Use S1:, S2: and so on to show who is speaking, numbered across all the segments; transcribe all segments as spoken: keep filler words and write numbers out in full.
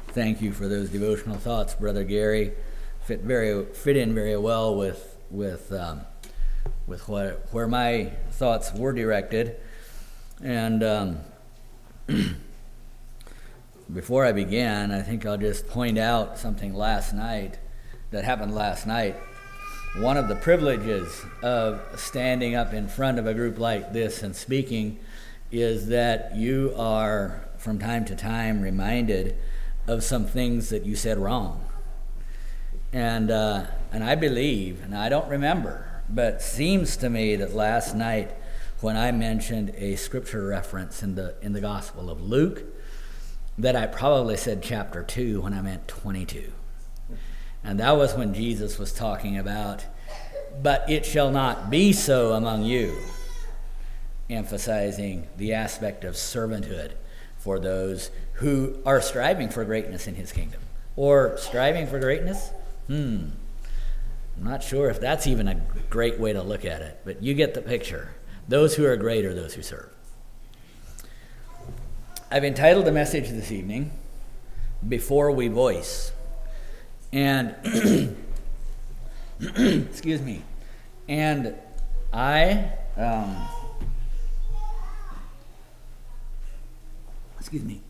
S1: Thank you for those devotional thoughts, Brother Gary. Fit very fit in very well with with um, with what where my thoughts were directed. And um, before I begin, I think I'll just point out something last night that happened last night. One of the privileges of standing up in front of a group like this and speaking is that you are, from time to time, reminded of some things that you said wrong. And uh, and I believe, and I don't remember, but seems to me that last night when I mentioned a scripture reference in the in the Gospel of Luke, that I probably said chapter two when I meant twenty-two. And that was when Jesus was talking about, but it shall not be so among you, emphasizing the aspect of servanthood for those who are striving for greatness in his kingdom. Or striving for greatness? Hmm. I'm not sure if that's even a great way to look at it, but you get the picture. Those who are great are those who serve. I've entitled the message this evening, Before We Voice. And, excuse me, and I, um, excuse me,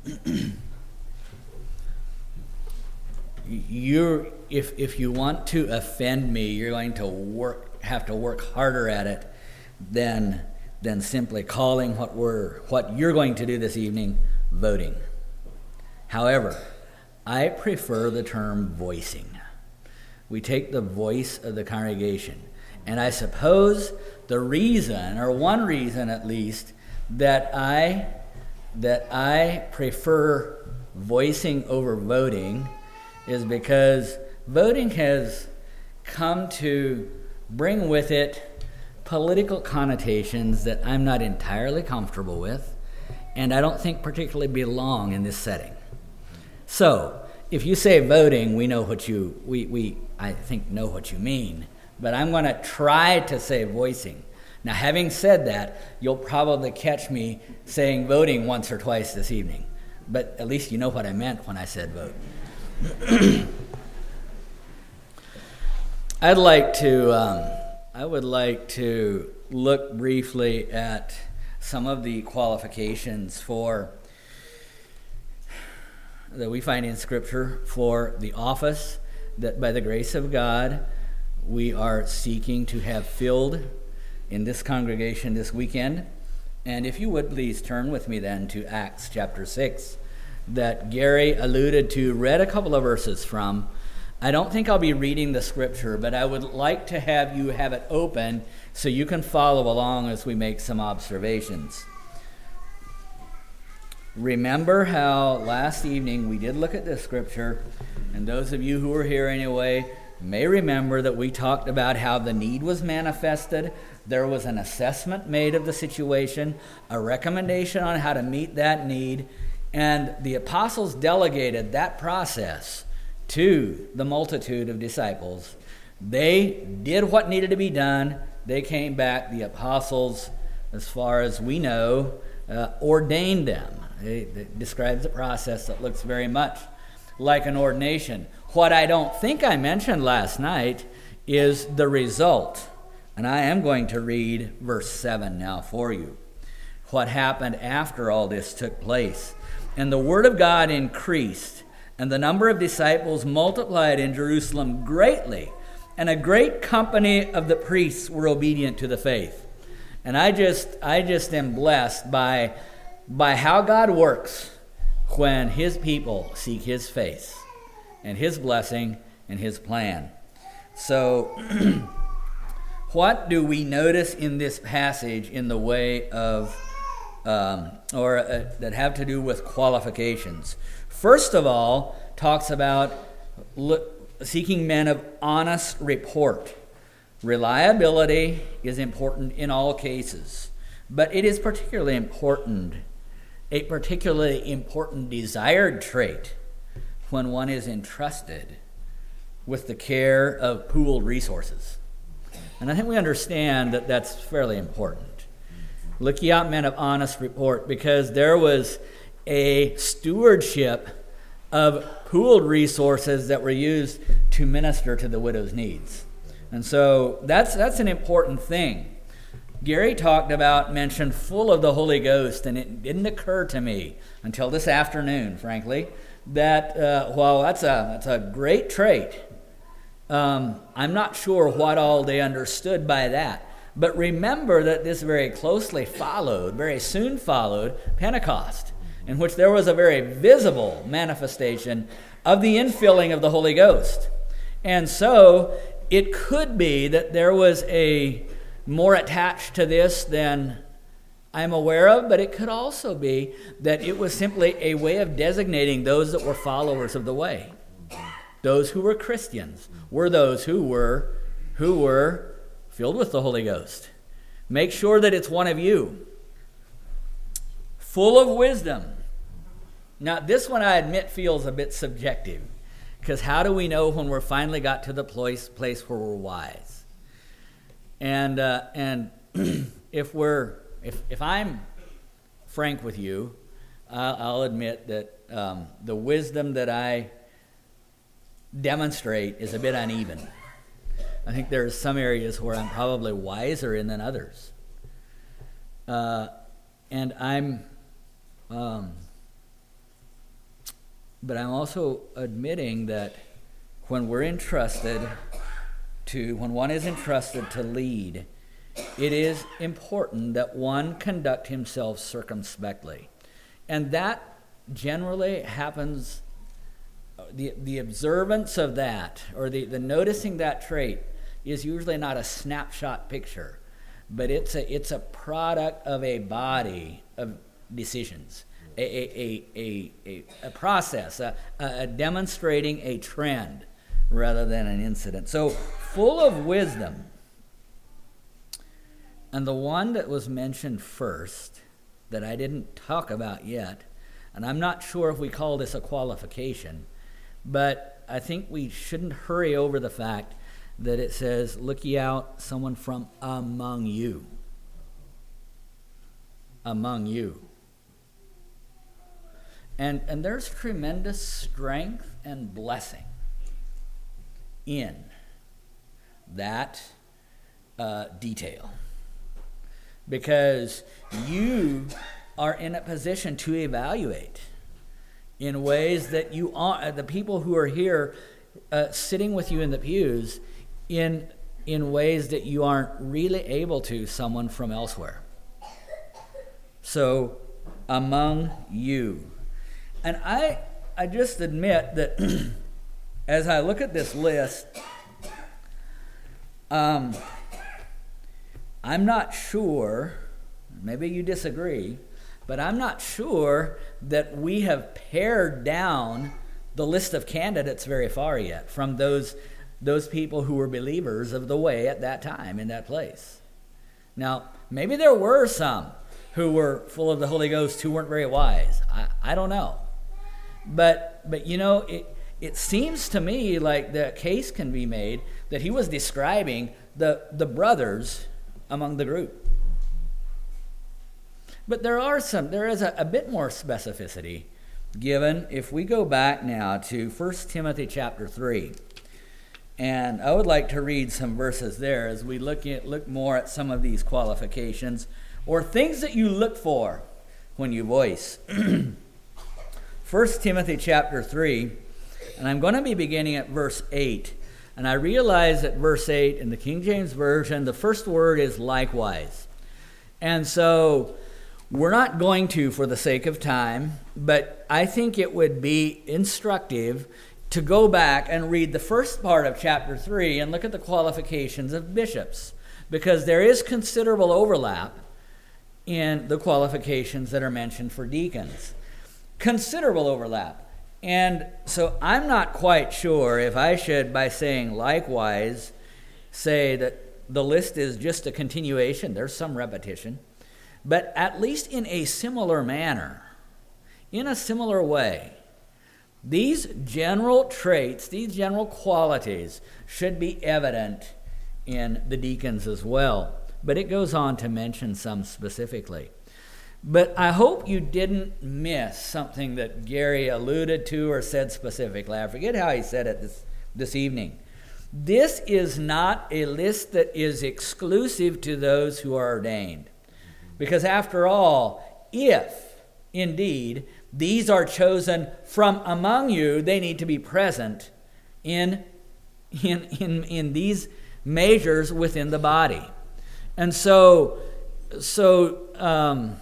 S1: you're, if if you want to offend me, you're going to work, have to work harder at it than than simply calling what we're, what you're going to do this evening voting. However, I prefer the term voicing. We take the voice of the congregation. And I suppose the reason, or one reason at least, that I that I prefer voicing over voting is because voting has come to bring with it political connotations that I'm not entirely comfortable with, and I don't think particularly belong in this setting. So, if you say voting, we know what you, we, we I think, know what you mean. But I'm going to try to say voicing. Now, having said that, you'll probably catch me saying voting once or twice this evening. But at least you know what I meant when I said vote. I'd like to, um, I would like to look briefly at some of the qualifications for that we find in Scripture for the office that by the grace of God we are seeking to have filled in this congregation this weekend. And if you would please turn with me then to Acts chapter six that Gary alluded to, read a couple of verses from. I don't think I'll be reading the Scripture, but I would like to have you have it open so you can follow along as we make some observations. Remember how last evening we did look at this scripture, and those of you who were here anyway may remember that we talked about how the need was manifested. There was an assessment made of the situation, a recommendation on how to meet that need, and the apostles delegated that process to the multitude of disciples. They did what needed to be done. They came back. The apostles, as far as we know, uh, ordained them. It describes a process that looks very much like an ordination. What I don't think I mentioned last night is the result. And I am going to read verse seven now for you. What happened after all this took place. And the word of God increased, and the number of disciples multiplied in Jerusalem greatly, and a great company of the priests were obedient to the faith. And I just I just am blessed by by how God works when his people seek his face and his blessing and his plan. So what do we notice in this passage in the way of um, or uh, that have to do with qualifications? First of all, talks about look, seeking men of honest report. Reliability is important in all cases, but it is particularly important a particularly important desired trait when one is entrusted with the care of pooled resources. And I think we understand that that's fairly important. Look ye out, men of honest report, because there was a stewardship of pooled resources that were used to minister to the widow's needs. And so that's that's an important thing. Gary talked about, mentioned full of the Holy Ghost, and it didn't occur to me until this afternoon, frankly, that uh, while that's a, that's a great trait, um, I'm not sure what all they understood by that. But remember that this very closely followed, very soon followed, Pentecost, in which there was a very visible manifestation of the infilling of the Holy Ghost. And so it could be that there was a more attached to this than I'm aware of, but it could also be that it was simply a way of designating those that were followers of the way. Those who were Christians were those who were who were filled with the Holy Ghost. Make sure that it's one of you. Full of wisdom. Now, this one I admit feels a bit subjective, because how do we know when we're finally got to the place place where we're wise? And uh, and if we're if if I'm frank with you, I'll, I'll admit that um, the wisdom that I demonstrate is a bit uneven. I think there are some areas where I'm probably wiser in than others, uh, and I'm. Um, but I'm also admitting that when we're entrusted to, when one is entrusted to lead, it is important that one conduct himself circumspectly. And that generally happens, the, the observance of that, or the, the noticing that trait, is usually not a snapshot picture, but it's a, it's a product of a body of decisions, a, a, a, a, a process, a, a demonstrating a trend rather than an incident. So, full of wisdom. And the one that was mentioned first, that I didn't talk about yet, and I'm not sure if we call this a qualification, but I think we shouldn't hurry over the fact that it says, look ye out someone from among you. Among you. And, and there's tremendous strength and blessing in that uh, detail. Because you are in a position to evaluate in ways that you are, the people who are here uh, sitting with you in the pews, in in ways that you aren't really able to someone from elsewhere. So, among you. And I I just admit that as I look at this list, um, I'm not sure, maybe you disagree, but I'm not sure that we have pared down the list of candidates very far yet from those those people who were believers of the way at that time in that place. Now, maybe there were some who were full of the Holy Ghost who weren't very wise. I, I don't know. But, but you know, it, it seems to me like the case can be made that he was describing the, the brothers among the group. But there are some, there is a, a bit more specificity given if we go back now to First Timothy chapter three. And I would like to read some verses there as we look at, look more at some of these qualifications or things that you look for when you voice. First Timothy chapter three, and I'm going to be beginning at verse eight. And I realize that verse eight in the King James Version, the first word is likewise. And so we're not going to for the sake of time, but I think it would be instructive to go back and read the first part of chapter three and look at the qualifications of bishops, because there is considerable overlap in the qualifications that are mentioned for deacons. Considerable overlap. And so I'm not quite sure if I should, by saying likewise, say that the list is just a continuation. There's some repetition. But at least in a similar manner, in a similar way, these general traits, these general qualities should be evident in the deacons as well. But it goes on to mention some specifically. But I hope you didn't miss something that Gary alluded to or said specifically. I forget how he said it this, this evening. This is not a list that is exclusive to those who are ordained. Because after all, if indeed these are chosen from among you, they need to be present in, in, in, in these measures within the body. And so, so um,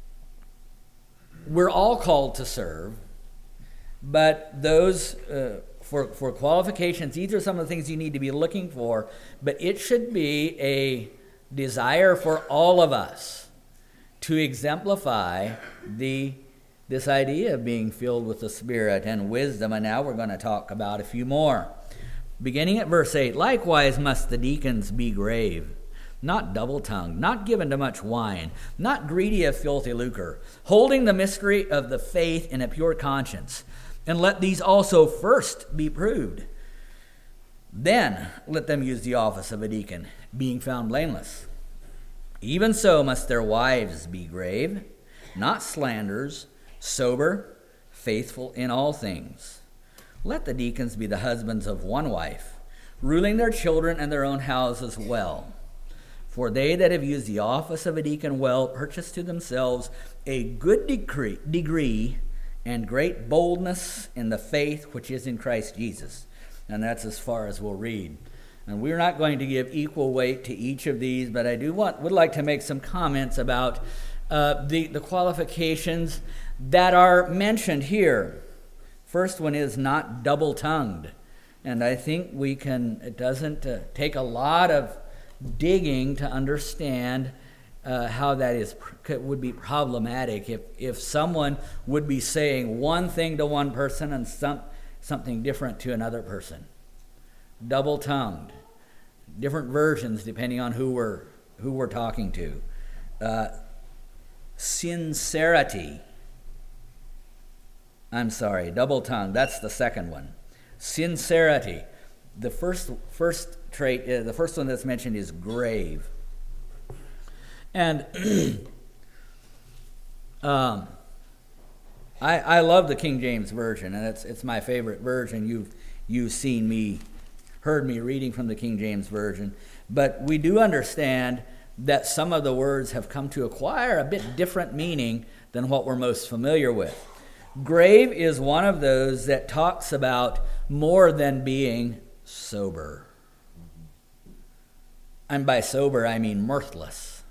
S1: we're all called to serve, but those, uh, for, for qualifications, these are some of the things you need to be looking for, but it should be a desire for all of us to exemplify the this idea of being filled with the Spirit and wisdom, and now we're going to talk about a few more. Beginning at verse eight, likewise must the deacons be grave, not double-tongued, not given to much wine, not greedy of filthy lucre, holding the mystery of the faith in a pure conscience. And let these also first be proved. Then let them use the office of a deacon, being found blameless. Even so must their wives be grave, not slanderers, sober, faithful in all things. Let the deacons be the husbands of one wife, ruling their children and their own houses well. For they that have used the office of a deacon well purchase to themselves a good degree, degree and great boldness in the faith which is in Christ Jesus. And that's as far as we'll read. And we're not going to give equal weight to each of these, but I do want would like to make some comments about uh, the, the qualifications that are mentioned here. First one is not double-tongued. And I think we can, it doesn't uh, take a lot of digging to understand uh, how that is would be problematic if, if someone would be saying one thing to one person and some, something different to another person. Double-tongued. Different versions depending on who we're, who we're talking to. Uh, sincerity. I'm sorry, double-tongued. That's the second one. Sincerity. The first first trait, uh, the first one that's mentioned is grave. And um, I I love the King James Version, and it's it's my favorite version. You've you've seen me, heard me reading from the King James Version, but we do understand that some of the words have come to acquire a bit different meaning than what we're most familiar with. Grave is one of those that talks about more than being sober. And by sober, I mean mirthless.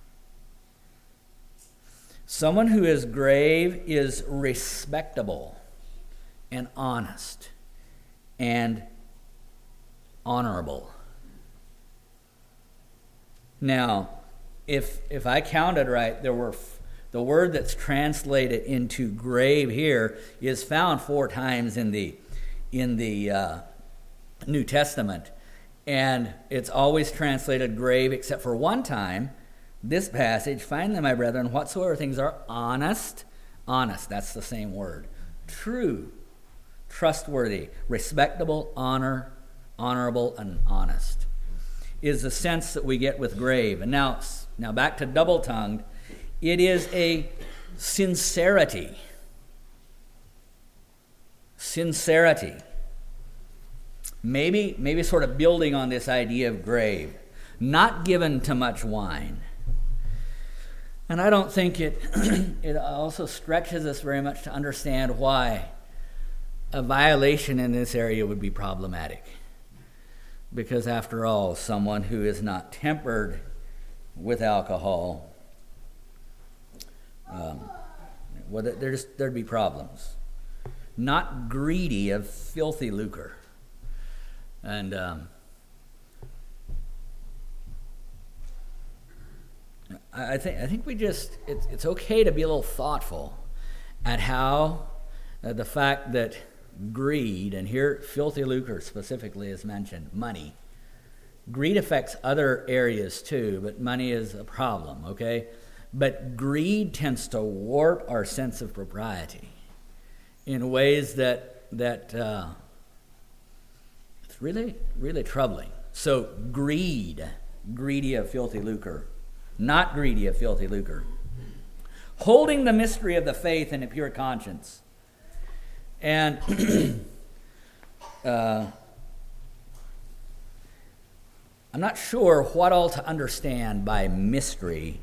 S1: Someone who is grave is respectable and honest and honorable. Now, if if I counted right, there were f- the word that's translated into grave here is found four times in the in the uh, New Testament, and it's always translated grave except for one time. This passage, finally, my brethren, whatsoever things are honest, honest, that's the same word, true, trustworthy, respectable, honor, honorable, and honest, is the sense that we get with grave. And now, now back to double-tongued, it is a sincerity. Sincerity. Maybe, maybe sort of building on this idea of grave. Not given to much wine. And I don't think it it also stretches us very much to understand why a violation in this area would be problematic. Because after all, someone who is not tempered with alcohol, um, well, there's, there'd be problems. Not greedy of filthy lucre. And um, I think I think we just it's it's okay to be a little thoughtful at how uh, the fact that greed, and here filthy lucre specifically is mentioned, money. Greed affects other areas too, but money is a problem, okay? But greed tends to warp our sense of propriety in ways that that uh, it's really, really troubling. So greed, greedy of filthy lucre, not greedy of filthy lucre, Holding the mystery of the faith in a pure conscience. And uh, I'm not sure what all to understand by mystery.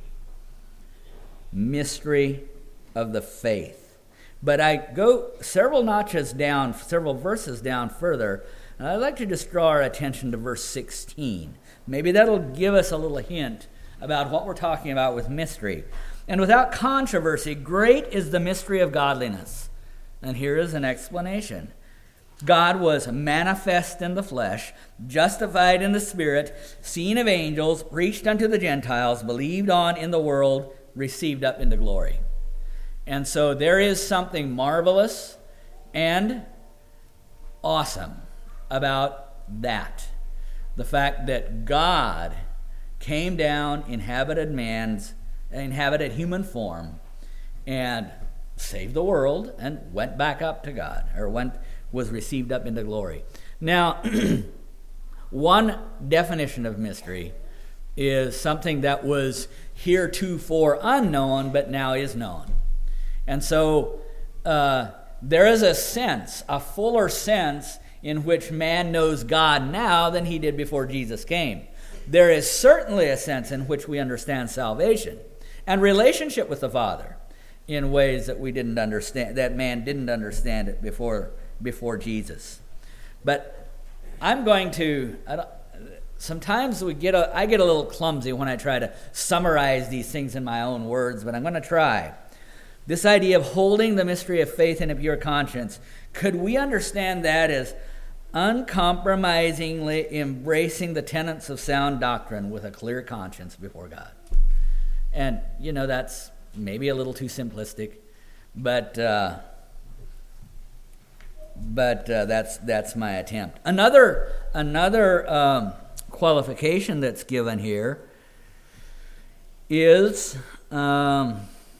S1: Mystery of the faith. But I go several notches down, several verses down further, and I'd like to just draw our attention to verse sixteen. Maybe that'll give us a little hint about what we're talking about with mystery. And without controversy, great is the mystery of godliness. And here is an explanation. God was manifest in the flesh, justified in the spirit, seen of angels, preached unto the Gentiles, believed on in the world, received up into glory. And so there is something marvelous and awesome about that. The fact that God came down, inhabited man's, inhabited human form, and saved the world, and went back up to God, or went was received up into glory. Now, one definition of mystery is something that was heretofore unknown, but now is known. And so uh, there is a sense, a fuller sense, in which man knows God now than he did before Jesus came. There is certainly a sense in which we understand salvation and relationship with the Father in ways that we didn't understand, that man didn't understand it before before Jesus. But I'm going to, I don't, sometimes we get a, I get a little clumsy when I try to summarize these things in my own words, but I'm going to try. This idea of holding the mystery of faith in a pure conscience, could we understand that as uncompromisingly embracing the tenets of sound doctrine with a clear conscience before God? And, you know, that's maybe a little too simplistic, but uh, but uh, that's that's my attempt. Another another um, qualification that's given here is, um,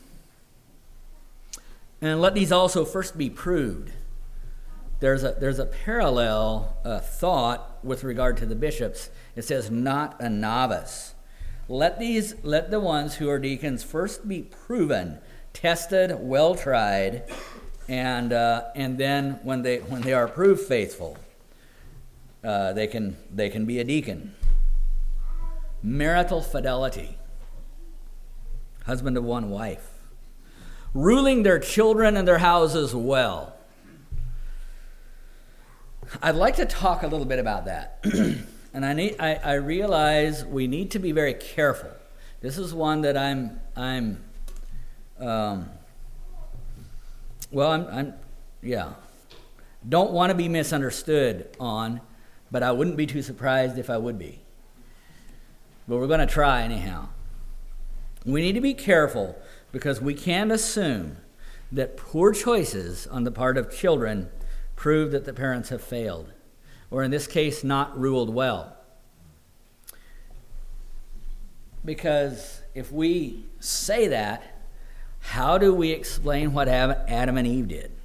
S1: and let these also first be proved. There's a there's a parallel uh, thought with regard to the bishops. It says, not a novice. Let these let the ones who are deacons first be proven, tested, well tried, and uh, and then when they when they are proved faithful, uh, they can they can be a deacon. Marital fidelity, husband of one wife, ruling their children and their houses well. I'd like to talk a little bit about that. And I need I, I realize we need to be very careful. This is one that I'm I'm um, well I'm I'm yeah. Don't want to be misunderstood on, but I wouldn't be too surprised if I would be. But we're going to try anyhow. We need to be careful because we can't assume that poor choices on the part of children prove that the parents have failed, or in this case, not ruled well. Because if we say that, how do we explain what Adam and Eve did?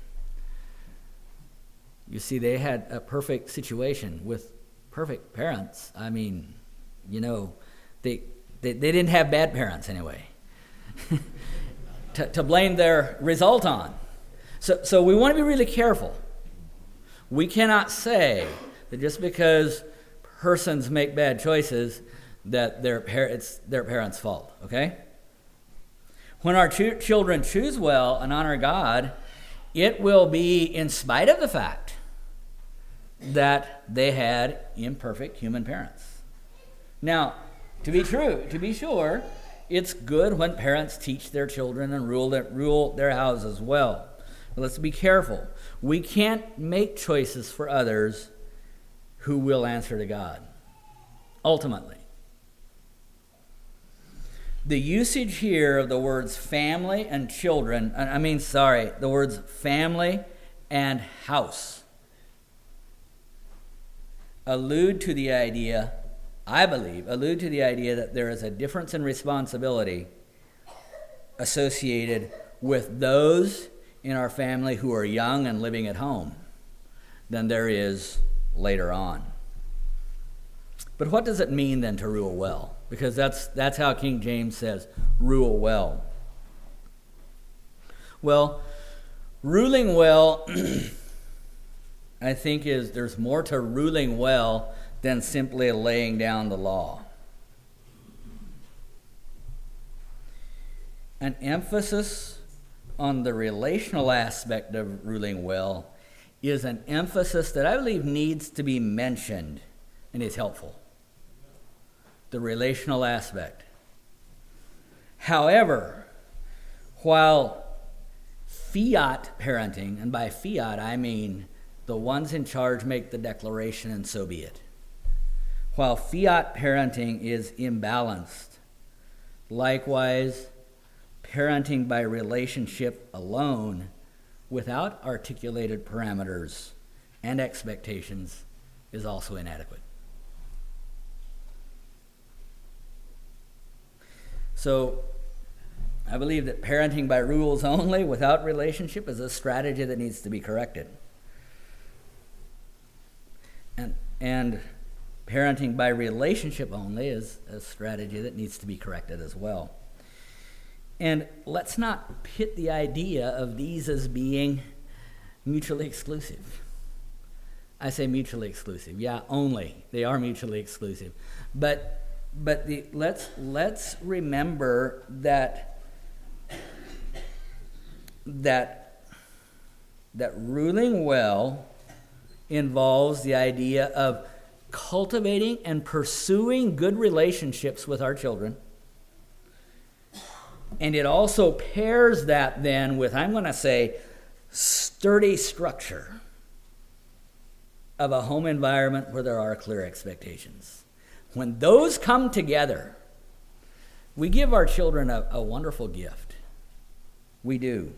S1: You see, they had a perfect situation with perfect parents. I mean, you know, they they, they didn't have bad parents anyway to, to blame their result on. So, so we want to be really careful. We cannot say that just because persons make bad choices that their par- it's their parents' fault, okay? When our ch- children choose well and honor God, it will be in spite of the fact that they had imperfect human parents. Now, to be true, to be sure, it's good when parents teach their children and rule their, rule their houses well. But let's be careful. We can't make choices for others who will answer to God, ultimately. The usage here of the words family and children, I mean, sorry, the words family and house allude to the idea, I believe, allude to the idea that there is a difference in responsibility associated with those in our family who are young and living at home than there is later on. But what does it mean then to rule well? Because that's that's how King James says, rule well. Well, ruling well, I think is there's more to ruling well than simply laying down the law. An emphasis on the relational aspect of ruling well is an emphasis that I believe needs to be mentioned and is helpful. The relational aspect. However, while fiat parenting, and by fiat I mean the ones in charge make the declaration and so be it. While fiat parenting is imbalanced, likewise, parenting by relationship alone without articulated parameters and expectations is also inadequate. So, I believe that parenting by rules only without relationship is a strategy that needs to be corrected. And, and parenting by relationship only is a strategy that needs to be corrected as well. And let's not pit the idea of these as being mutually exclusive. I say mutually exclusive. Yeah, only. They are mutually exclusive. But but the let's let's remember that that that ruling well involves the idea of cultivating and pursuing good relationships with our children. And it also pairs that then with, I'm going to say, sturdy structure of a home environment where there are clear expectations. When those come together, we give our children a, a wonderful gift. We do.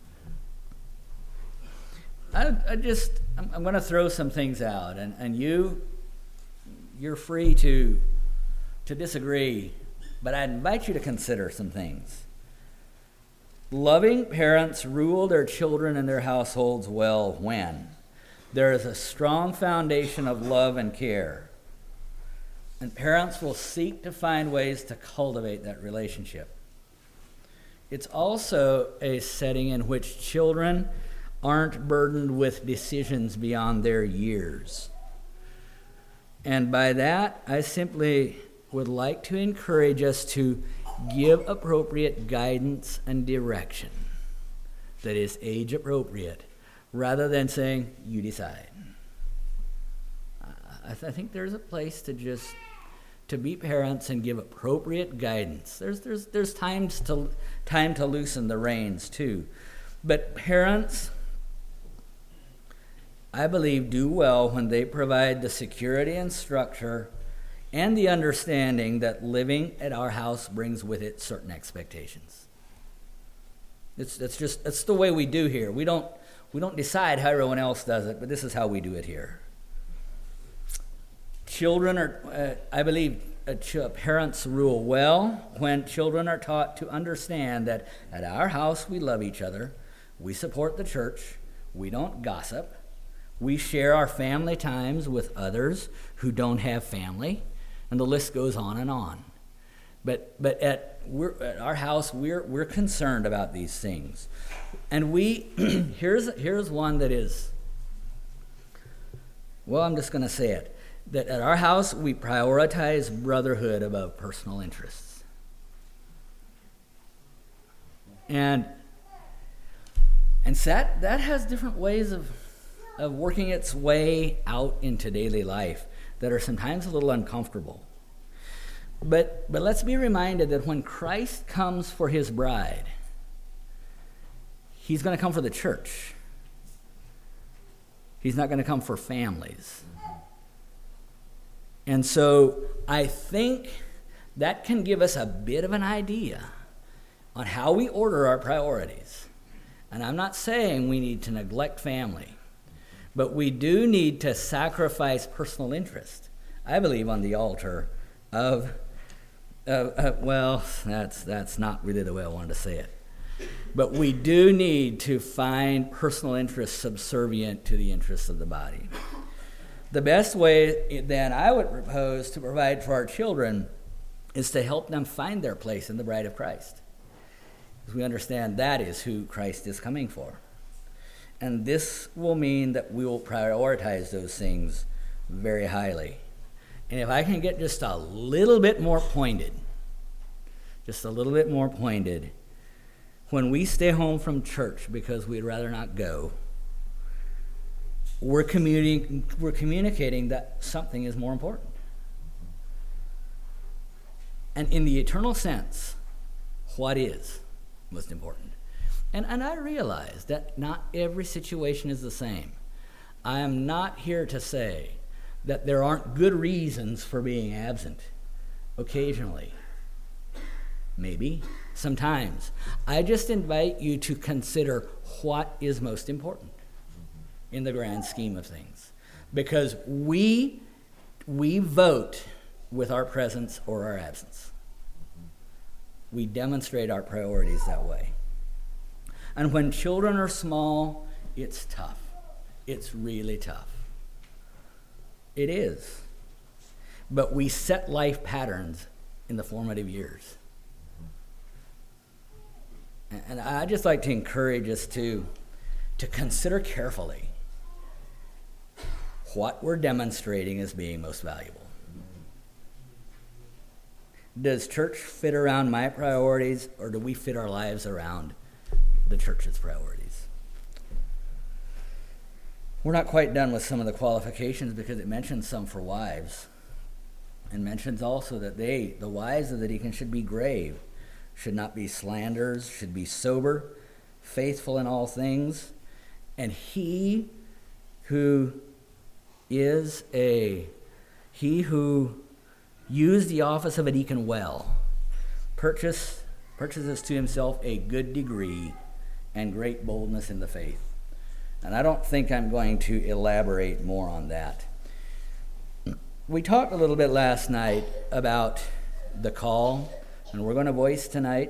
S1: I, I just, I'm, I'm going to throw some things out, and, and you, you're free to, to disagree, but I'd invite you to consider some things. Loving parents rule their children and their households well when there is a strong foundation of love and care. And parents will seek to find ways to cultivate that relationship. It's also a setting in which children aren't burdened with decisions beyond their years. And by that, I simply would like to encourage us to give appropriate guidance and direction that is age appropriate, rather than saying, you decide. I, th- I think there's a place to just to be parents and give appropriate guidance. There's there's there's times to time to loosen the reins too. But parents, I believe, do well when they provide the security and structure and the understanding that living at our house brings with it certain expectations. It's it's just it's the way we do here. We don't we don't decide how everyone else does it, but this is how we do it here. Children are, uh, I believe, uh, ch- parents rule well when children are taught to understand that at our house we love each other, we support the church, we don't gossip, we share our family times with others who don't have family. And the list goes on and on. But but at, we're, at our house, we're we're concerned about these things. And we, here's here's one that is, well, I'm just going to say it, that at our house, we prioritize brotherhood above personal interests. And, and so that, that has different ways of, of working its way out into daily life that are sometimes a little uncomfortable. But but let's be reminded that when Christ comes for his bride, he's going to come for the church. He's not going to come for families. And so I think that can give us a bit of an idea on how we order our priorities. And I'm not saying we need to neglect family, but we do need to sacrifice personal interest, I believe, on the altar of, uh, uh, well, that's that's not really the way I wanted to say it. But we do need to find personal interest subservient to the interests of the body. The best way, then, I would propose to provide for our children is to help them find their place in the bride of Christ. Because we understand that is who Christ is coming for. And this will mean that we will prioritize those things very highly. And if I can get just a little bit more pointed, just a little bit more pointed, when we stay home from church because we'd rather not go, we're communicating, we're communicating that something is more important. And in the eternal sense, what is most important? And, and I realize that not every situation is the same. I am not here to say that there aren't good reasons for being absent occasionally. Maybe, sometimes. I just invite you to consider what is most important in the grand scheme of things. Because we, we vote with our presence or our absence. We demonstrate our priorities that way. And when children are small, it's tough. It's really tough. It is. But we set life patterns in the formative years. And I'd just like to encourage us to, to consider carefully what we're demonstrating as being most valuable. Does church fit around my priorities, or do we fit our lives around the church's priorities? We're not quite done with some of the qualifications because it mentions some for wives, and mentions also that they, the wives of the deacon, should be grave, should not be slanderers, should be sober, faithful in all things, and he who is a, he who used the office of a deacon well, purchase, purchases to himself a good degree and great boldness in the faith. And I don't think I'm going to elaborate more on that. We talked a little bit last night about the call, and we're going to voice tonight.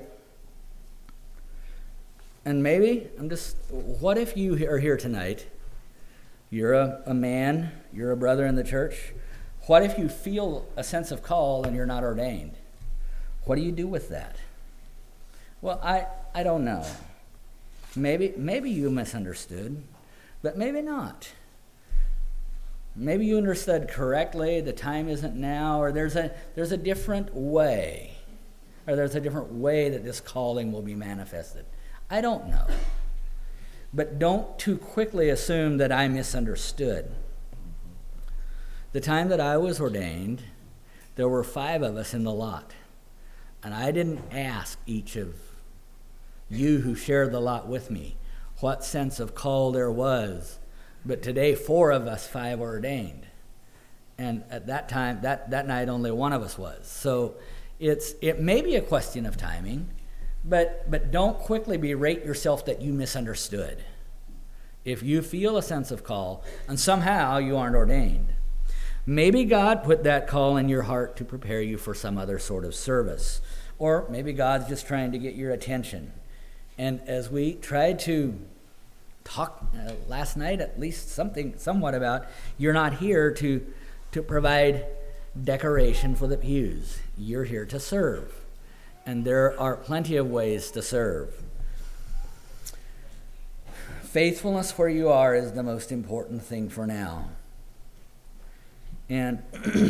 S1: And maybe, I'm just, what if you are here tonight, you're a, a man, you're a brother in the church, what if you feel a sense of call and you're not ordained? What do you do with that? Well, I, I don't know. Maybe, maybe you misunderstood, but maybe not. Maybe you understood correctly, the time isn't now, or there's a there's a different way, or there's a different way that this calling will be manifested. I don't know. But don't too quickly assume that I misunderstood. The time that I was ordained, there were five of us in the lot. And I didn't ask each of you who shared the lot with me what sense of call there was. But today, four of us, five are ordained. And at that time, that, that night, only one of us was. So it's it may be a question of timing, but but don't quickly berate yourself that you misunderstood. If you feel a sense of call, and somehow you aren't ordained, maybe God put that call in your heart to prepare you for some other sort of service. Or maybe God's just trying to get your attention. And as we tried to talk uh, last night, at least something somewhat about, you're not here to, to provide decoration for the pews. You're here to serve. And there are plenty of ways to serve. Faithfulness where you are is the most important thing for now. And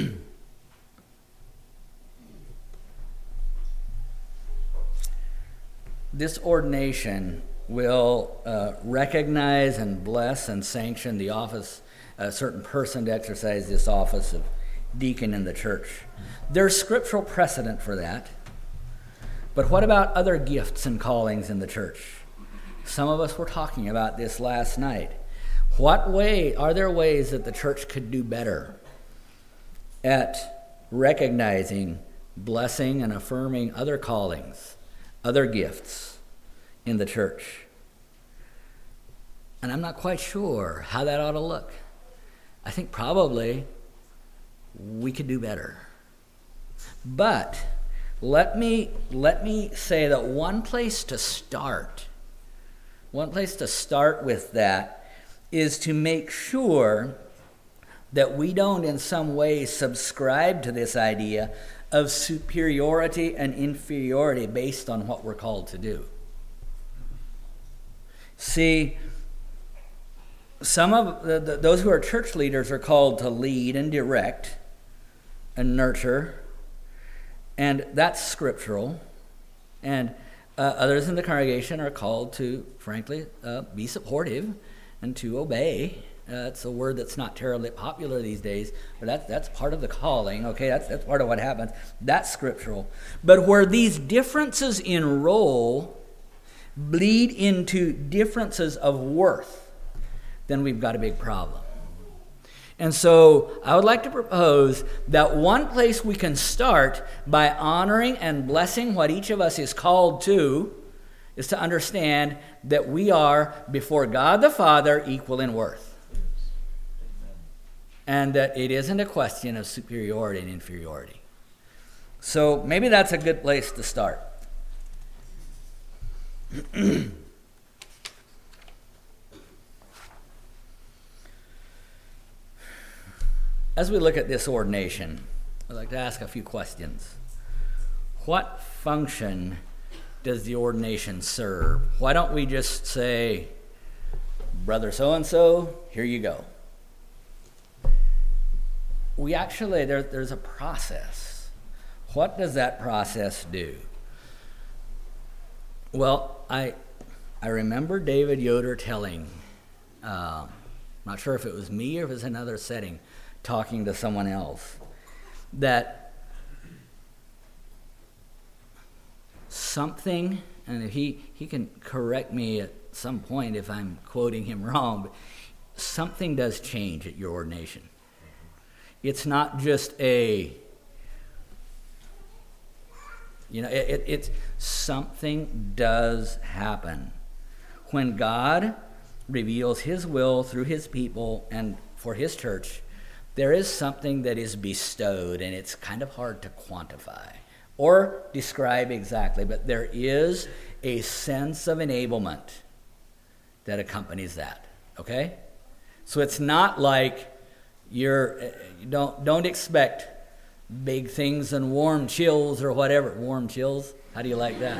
S1: this ordination will uh, recognize and bless and sanction the office, a certain person to exercise this office of deacon in the church. There's scriptural precedent for that. But what about other gifts and callings in the church? Some of us were talking about this last night. What way, are there ways that the church could do better at recognizing, blessing, and affirming other callings, other gifts in the church? And I'm not quite sure how that ought to look. I think probably we could do better. But let me let me say that one place to start, one place to start with that is to make sure that we don't in some way subscribe to this idea of superiority and inferiority based on what we're called to do. See, some of the, the, those who are church leaders are called to lead and direct and nurture, and that's scriptural. And uh, others in the congregation are called to, frankly, uh, be supportive and to obey. Uh, it's a word that's not terribly popular these days, but that's that's part of the calling. Okay, that's that's part of what happens. That's scriptural. But where these differences in role bleed into differences of worth, then we've got a big problem. And so I would like to propose that one place we can start by honoring and blessing what each of us is called to is to understand that we are, before God the Father, equal in worth. And that it isn't a question of superiority and inferiority. So maybe that's a good place to start. As we look at this ordination, I'd like to ask a few questions. What function does the ordination serve? Why don't we just say, Brother so-and-so, here you go? We actually, there, there's a process. What does that process do? Well, I I remember David Yoder telling, uh, not sure if it was me or if it was another setting, talking to someone else, that something, and he, he can correct me at some point if I'm quoting him wrong, but something does change at your ordination. It's not just a, you know, it, it, it's something does happen. When God reveals his will through his people and for his church, there is something that is bestowed, and it's kind of hard to quantify or describe exactly, but there is a sense of enablement that accompanies that, okay? So it's not like you're, you don't, don't expect big things and warm chills or whatever. Warm chills? How do you like that?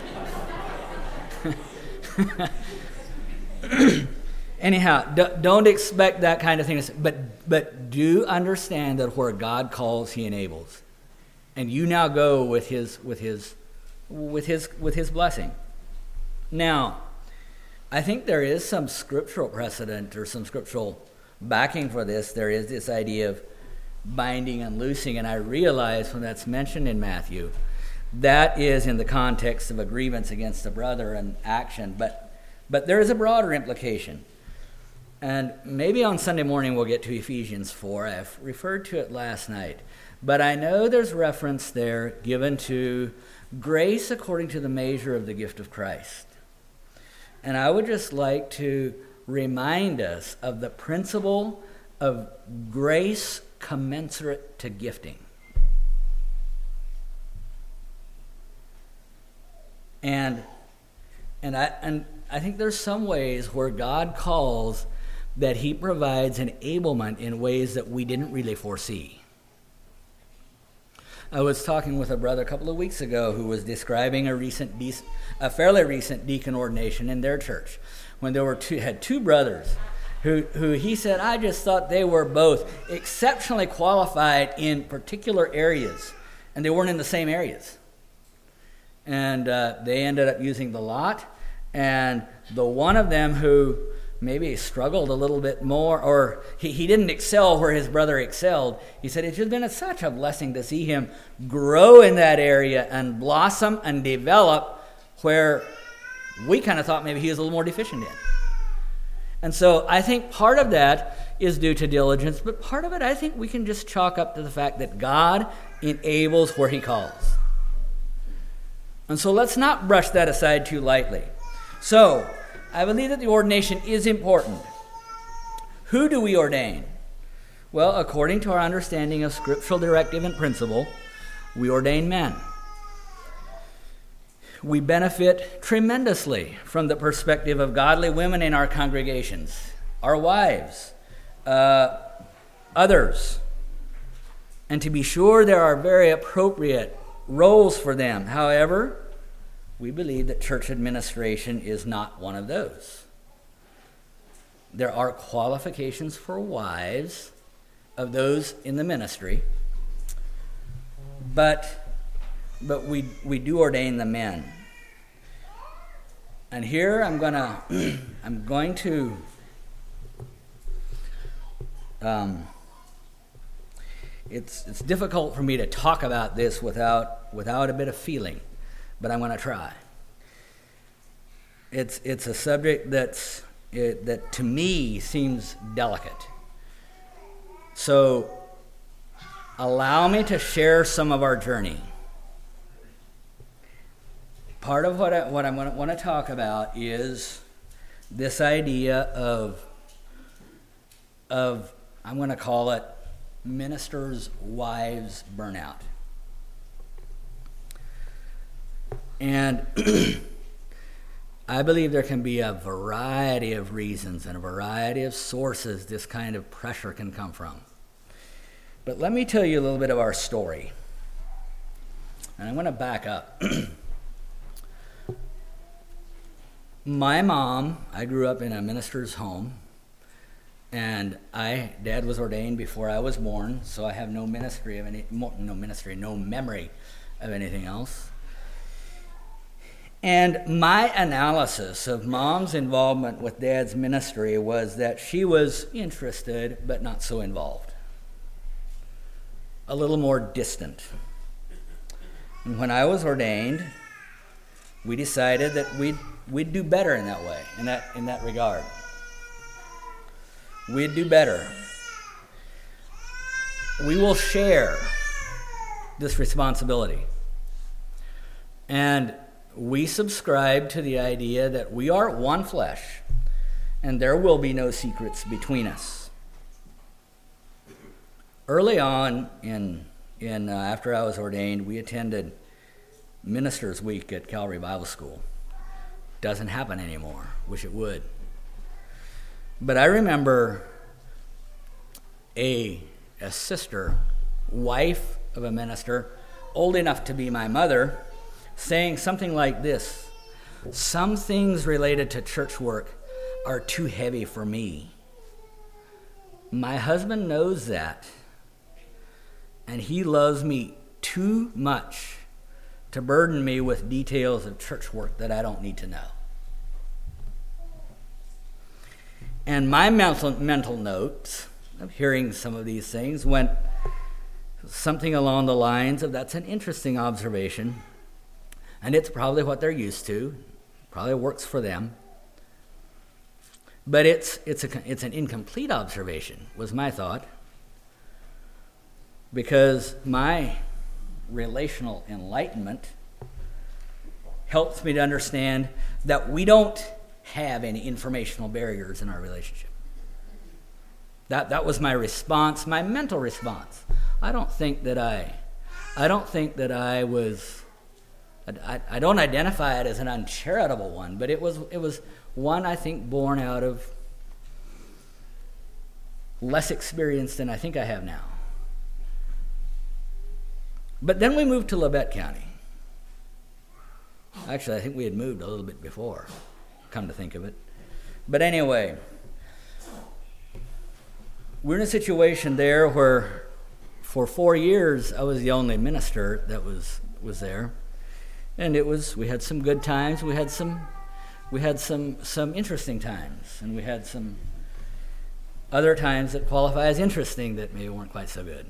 S1: Anyhow, d- don't expect that kind of thing. But but do understand that where God calls, he enables. And you now go with his with his with his with his blessing. Now, I think there is some scriptural precedent or some scriptural backing for this. There is this idea of binding and loosing, and I realize when that's mentioned in Matthew, that is in the context of a grievance against a brother and action, but but there is a broader implication. And maybe on Sunday morning we'll get to Ephesians four. I've referred to it last night. But I know there's reference there given to grace according to the measure of the gift of Christ. And I would just like to remind us of the principle of grace commensurate to gifting. And and I and I think there's some ways where God calls that he provides enablement in ways that we didn't really foresee. I was talking with a brother a couple of weeks ago who was describing a recent, de- a fairly recent deacon ordination in their church, when there were two, had two brothers who, who he said, I just thought they were both exceptionally qualified in particular areas, and they weren't in the same areas. And uh, they ended up using the lot, and the one of them who maybe struggled a little bit more, or he, he didn't excel where his brother excelled. He said it's just been a, such a blessing to see him grow in that area and blossom and develop where we kind of thought maybe he was a little more deficient in. And so I think part of that is due to diligence, but part of it I think we can just chalk up to the fact that God enables where he calls. And so let's not brush that aside too lightly. So I believe that the ordination is important. Who do we ordain? Well, according to our understanding of scriptural directive and principle, we ordain men. We benefit tremendously from the perspective of godly women in our congregations, our wives, uh, others. And to be sure, there are very appropriate roles for them. However, we believe that church administration is not one of those. there are qualifications for wives of those in the ministry, but but we we do ordain the men. And here I'm gonna I'm going to um, it's it's difficult for me to talk about this without without a bit of feeling, but I'm gonna try. It's it's a subject that's it, that to me seems delicate. So allow me to share some of our journey. Part of what I, what I want to talk about is this idea of, of I'm going to call it ministers' wives burnout. And I believe there can be a variety of reasons and a variety of sources this kind of pressure can come from. But let me tell you a little bit of our story. And I'm going to back up. My mom, I grew up in a minister's home, and I, Dad was ordained before I was born, so I have no ministry of any, no ministry, no memory of anything else. And my analysis of Mom's involvement with Dad's ministry was that she was interested, but not so involved. A little more distant. And when I was ordained, we decided that we'd we'd do better in that way, in that in that regard. We'd do better. We will share this responsibility. And we subscribe to the idea that we are one flesh, and there will be no secrets between us. Early on, in in uh, after I was ordained, we attended Ministers' Week at Calvary Bible School. Doesn't happen anymore. Wish it would. But I remember a a sister, wife of a minister, old enough to be my mother, saying something like this: "Some things related to church work are too heavy for me. My husband knows that, and he loves me too much to burden me with details of church work that I don't need to know." And my mental, mental notes of hearing some of these things went something along the lines of, that's an interesting observation, and it's probably what they're used to, probably works for them. But it's it's a it's an incomplete observation, was my thought, because my relational enlightenment helps me to understand that we don't have any informational barriers in our relationship. That that was my response, my mental response. I don't think that I, I don't think that I was, I, I don't identify it as an uncharitable one, but it was it was one I think born out of less experience than I think I have now. But then we moved to Labette County. Actually, I think we had moved a little bit before, come to think of it. But anyway, we're in a situation there where for four years I was the only minister that was was there. And it was, we had some good times, we had some we had some some interesting times, and we had some other times that qualify as interesting that maybe weren't quite so good.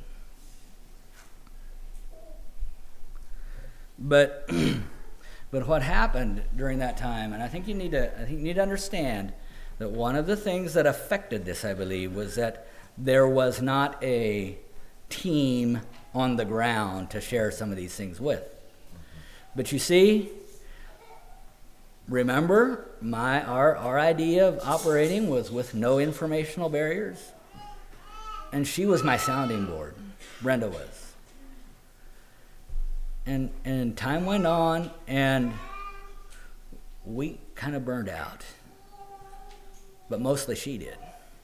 S1: But but what happened during that time, and I think you need to I think you need to understand that one of the things that affected this, I believe, was that there was not a team on the ground to share some of these things with. But you see, remember, my our our idea of operating was with no informational barriers, and she was my sounding board. Brenda was. And and time went on, and we kind of burned out. But mostly she did.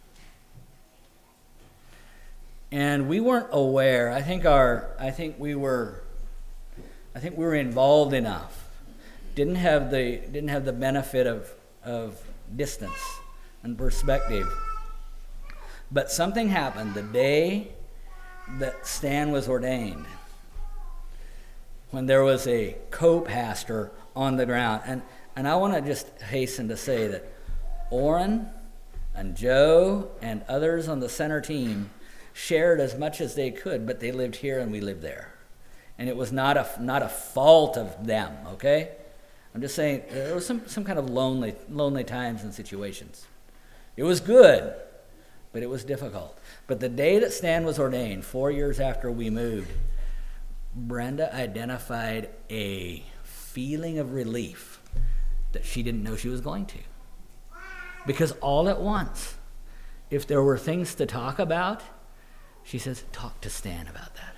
S1: And we weren't aware. I think our I think we were I think we were involved enough. Didn't have the didn't have the benefit of of distance and perspective. But something happened the day that Stan was ordained, when there was a co-pastor on the ground. And, and I want to just hasten to say that Orrin and Joe and others on the center team shared as much as they could, but they lived here and we lived there. And it was not a, not a fault of them, okay? I'm just saying there was some, some kind of lonely, lonely times and situations. It was good, but it was difficult. But the day that Stan was ordained, four years after we moved, Brenda identified a feeling of relief that she didn't know she was going to. Because all at once, if there were things to talk about, she says, talk to Stan about that.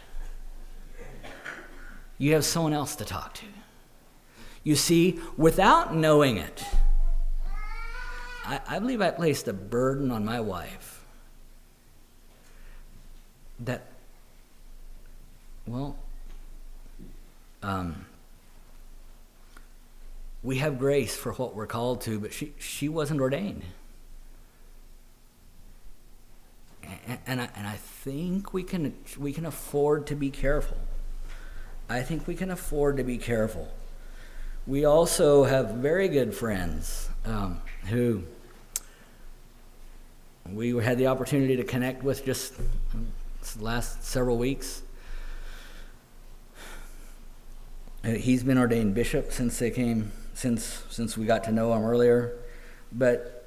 S1: You have someone else to talk to. You see, without knowing it, I, I believe I placed a burden on my wife that, well, um, we have grace for what we're called to, but she, she wasn't ordained. And, and, I, and I think we can we can afford to be careful. I think we can afford to be careful. We also have very good friends um, who we had the opportunity to connect with just the last several weeks. He's been ordained bishop since they came, since since we got to know him earlier, but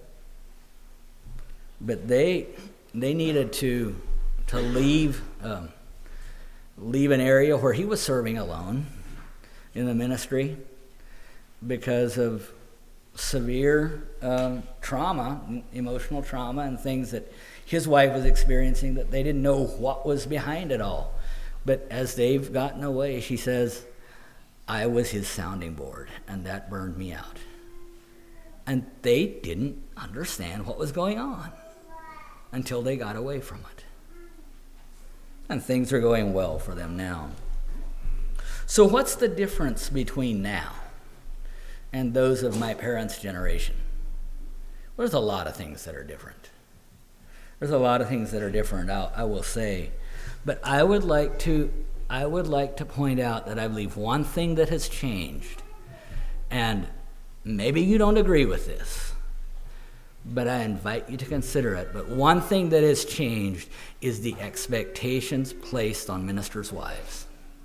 S1: but they they needed to to leave um, leave an area where he was serving alone in the ministry because of severe um, trauma, emotional trauma, and things that his wife was experiencing that they didn't know what was behind it all. But as they've gotten away, she says, I was his sounding board, and that burned me out. And they didn't understand what was going on until they got away from it. And things are going well for them now. So what's the difference between now and those of my parents' generation? Well, there's a lot of things that are different. There's a lot of things that are different, I'll, I will say. But I would like to I would like to point out that I believe one thing that has changed, and maybe you don't agree with this, but I invite you to consider it. But one thing that has changed is the expectations placed on ministers' wives.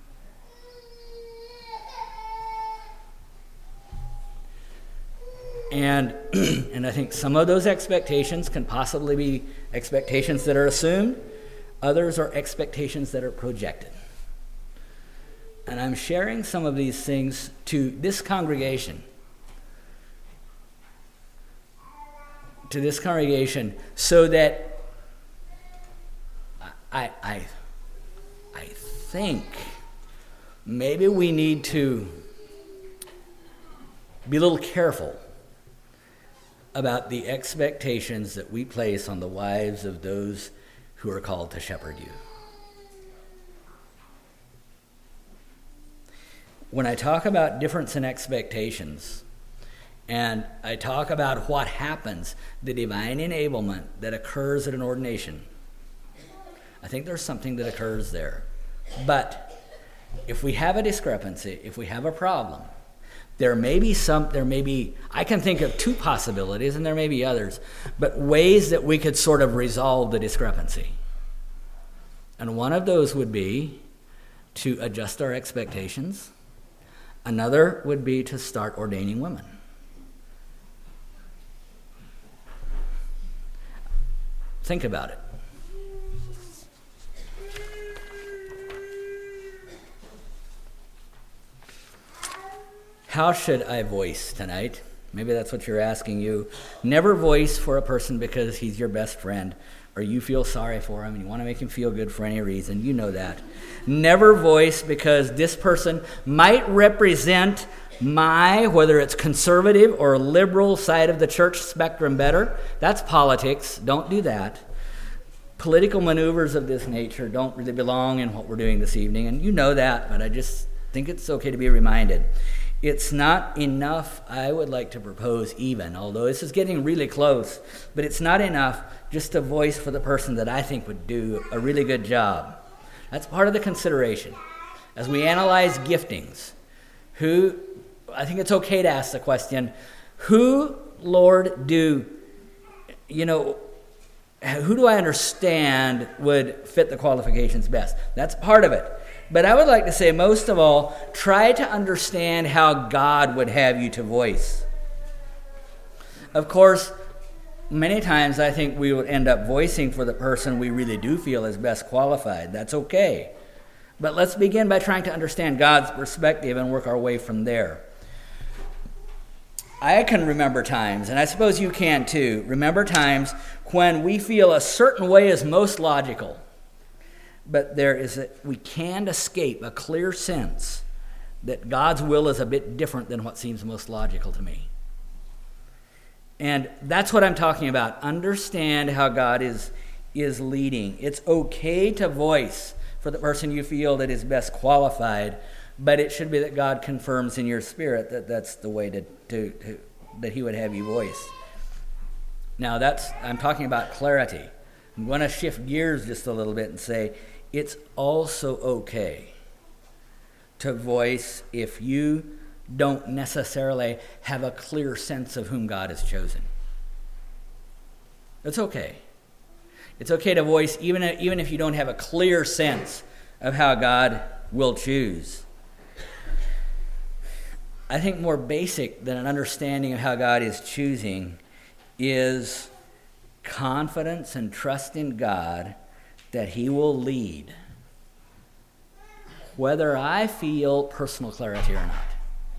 S1: And and I think some of those expectations can possibly be expectations that are assumed. Others are expectations that are projected. And I'm sharing some of these things to this congregation, to this congregation, so that I, I, I think maybe we need to be a little careful about the expectations that we place on the wives of those who are called to shepherd you. When I talk about difference in expectations, and I talk about what happens, the divine enablement that occurs at an ordination, I think there's something that occurs there. But if we have a discrepancy, if we have a problem, there may be some, there may be, I can think of two possibilities, and there may be others, but ways that we could sort of resolve the discrepancy. And one of those would be to adjust our expectations. Another would be to start ordaining women. Think about it. How should I voice tonight? Maybe that's what you're asking you. Never voice for a person because he's your best friend, or you feel sorry for him and you want to make him feel good for any reason. You know that. Never voice because this person might represent my, whether it's conservative or liberal side of the church spectrum better. That's politics. Don't do that. Political maneuvers of this nature don't really belong in what we're doing this evening, and you know that, but I just think it's okay to be reminded. It's not enough, I would like to propose even, although this is getting really close, but it's not enough just to voice for the person that I think would do a really good job. That's part of the consideration. As we analyze giftings, who, I think it's okay to ask the question, who, Lord, do, you know, who do I understand would fit the qualifications best? That's part of it. But I would like to say, most of all, try to understand how God would have you to voice. Of course, many times I think we would end up voicing for the person we really do feel is best qualified. That's okay. But let's begin by trying to understand God's perspective and work our way from there. I can remember times, and I suppose you can too, remember times when we feel a certain way is most logical. But there is a, we can't escape a clear sense that God's will is a bit different than what seems most logical to me. And that's what I'm talking about. Understand how God is, is leading. It's okay to voice for the person you feel that is best qualified, but it should be that God confirms in your spirit that that's the way to, to, to that he would have you voice. Now that's, I'm talking about clarity. I'm going to shift gears just a little bit and say, it's also okay to voice if you don't necessarily have a clear sense of whom God has chosen. It's okay. It's okay to voice even, even if you don't have a clear sense of how God will choose. I think more basic than an understanding of how God is choosing is confidence and trust in God that he will lead, whether I feel personal clarity or not.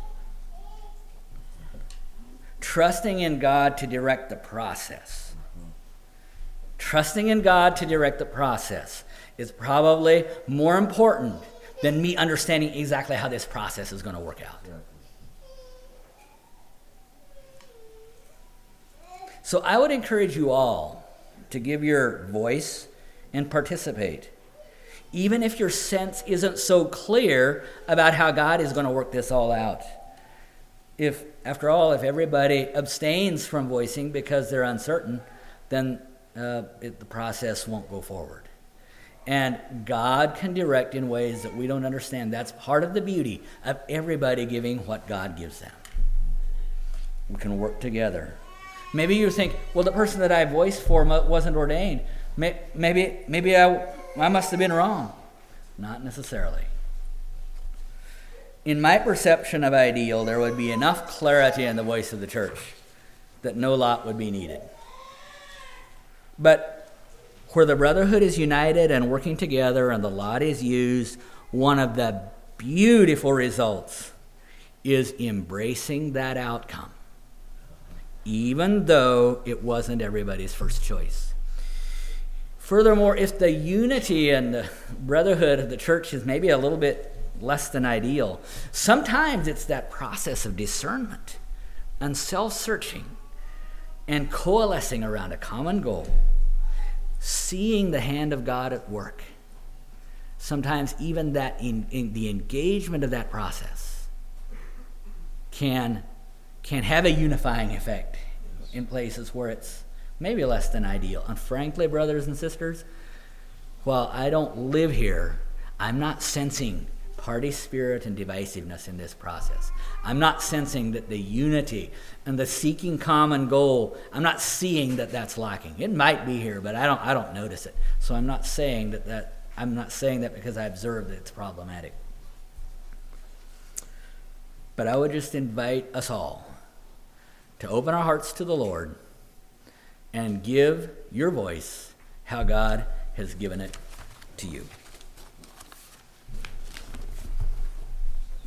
S1: Trusting in God to direct the process. Trusting in God to direct the process is probably more important than me understanding exactly how this process is going to work out. So I would encourage you all to give your voice and participate, even if your sense isn't so clear about how God is going to work this all out. If, after all, if everybody abstains from voicing because they're uncertain, then uh, it, the process won't go forward. And God can direct in ways that we don't understand. That's part of the beauty of everybody giving what God gives them. We can work together. Maybe you think, well, the person that I voiced for wasn't ordained. Maybe, maybe I, I must have been wrong. Not necessarily. In my perception of ideal, there would be enough clarity in the voice of the church that no lot would be needed. But where the brotherhood is united and working together and the lot is used, one of the beautiful results is embracing that outcome, even though it wasn't everybody's first choice. Furthermore, if the unity and the brotherhood of the church is maybe a little bit less than ideal, sometimes it's that process of discernment and self-searching and coalescing around a common goal, seeing the hand of God at work. Sometimes even that in, in the engagement of that process can, can have a unifying effect in places where it's maybe less than ideal. And frankly, brothers and sisters, while I don't live here, I'm not sensing party spirit and divisiveness in this process. I'm not sensing that the unity and the seeking common goal, I'm not seeing that that's lacking. It might be here, but I don't I don't notice it. So I'm not saying that, that I'm not saying that because I observe that it's problematic. But I would just invite us all to open our hearts to the Lord and give your voice how God has given it to you.